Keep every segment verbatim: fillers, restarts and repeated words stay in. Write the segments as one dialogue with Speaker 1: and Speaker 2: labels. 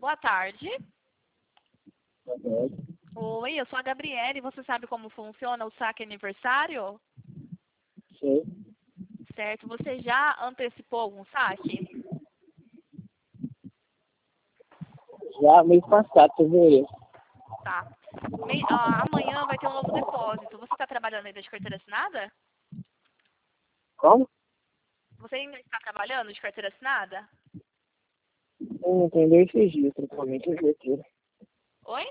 Speaker 1: Boa tarde.
Speaker 2: Boa tarde.
Speaker 1: Oi, eu sou a Gabriele. Você sabe como funciona o saque aniversário?
Speaker 2: Sei.
Speaker 1: Certo. Você já antecipou algum saque?
Speaker 2: Já mês passado, fevereiro.
Speaker 1: Tá. Me- ah, amanhã vai ter um novo depósito. Você está trabalhando ainda de carteira assinada?
Speaker 2: Como?
Speaker 1: Você ainda está trabalhando de carteira assinada?
Speaker 2: Eu não tenho dois registros, somente o retiro.
Speaker 1: Oi?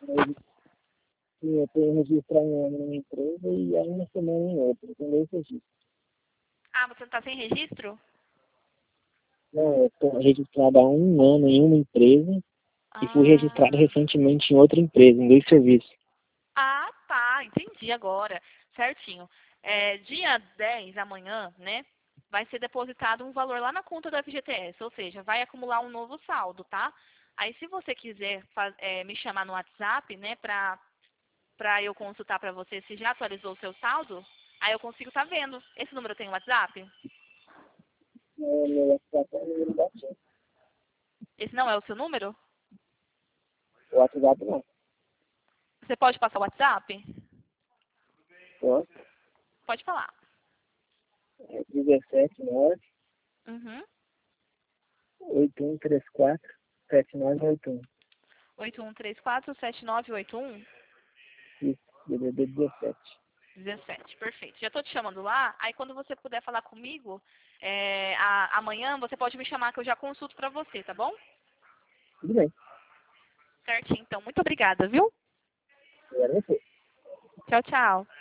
Speaker 2: Eu tenho registrar em uma empresa e aí uma semana em outra. Eu tenho dois registros.
Speaker 1: Ah, você não está sem registro?
Speaker 2: Não, eu estou registrado há um ano em uma empresa e fui registrado
Speaker 1: Ah,
Speaker 2: recentemente em outra empresa, em dois serviços.
Speaker 1: ah, tá. Entendi agora. Certinho. É, dia dez, amanhã, né? Vai ser depositado um valor lá na conta do F G T S, ou seja, vai acumular um novo saldo, tá? Aí, se você quiser faz- é, me chamar no WhatsApp, né, pra, pra eu consultar pra você se já atualizou o seu saldo, aí eu consigo estar vendo. Esse número tem WhatsApp?
Speaker 2: Meu meu WhatsApp é o número da tia.
Speaker 1: Esse não é o seu número?
Speaker 2: O WhatsApp não.
Speaker 1: Você pode passar o WhatsApp?
Speaker 2: Posso?
Speaker 1: Pode falar.
Speaker 2: É dezessete nove
Speaker 1: Uhum.
Speaker 2: oito um três quatro sete nove oito um.
Speaker 1: oito um três quatro sete nove oito um.
Speaker 2: Isso, D D D dezessete.
Speaker 1: dezessete, perfeito. Já estou te chamando lá. Aí quando você puder falar comigo, é, a- amanhã você pode me chamar que eu já consulto para você, tá bom?
Speaker 2: Tudo bem.
Speaker 1: Certinho, então. Muito obrigada, viu?
Speaker 2: Agora você.
Speaker 1: Tchau, tchau.